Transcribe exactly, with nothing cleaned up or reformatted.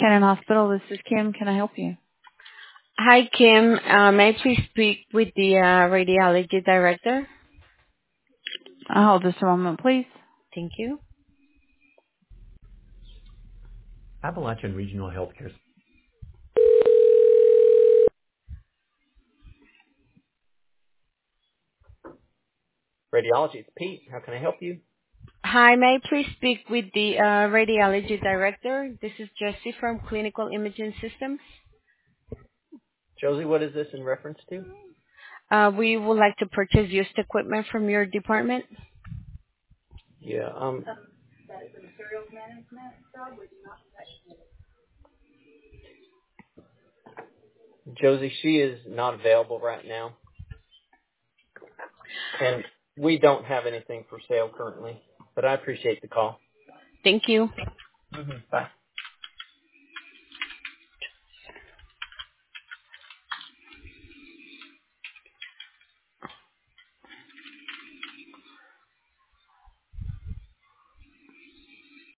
Cannon Hospital, this is Kim. Can I help you? Hi, Kim. Uh, may I please speak with the uh, radiology director? Uh, hold just a moment, please. Thank you. Appalachian Regional Healthcare. Radiology, it's Pete. How can I help you? Hi, may I please speak with the uh, radiology director? This is Jessie from Clinical Imaging Systems. Josie, what is this in reference to? Uh, we would like to purchase used equipment from your department. Yeah, um, Josie, she is not available right now, and we don't have anything for sale currently, but I appreciate the call. Thank you. hmm Bye.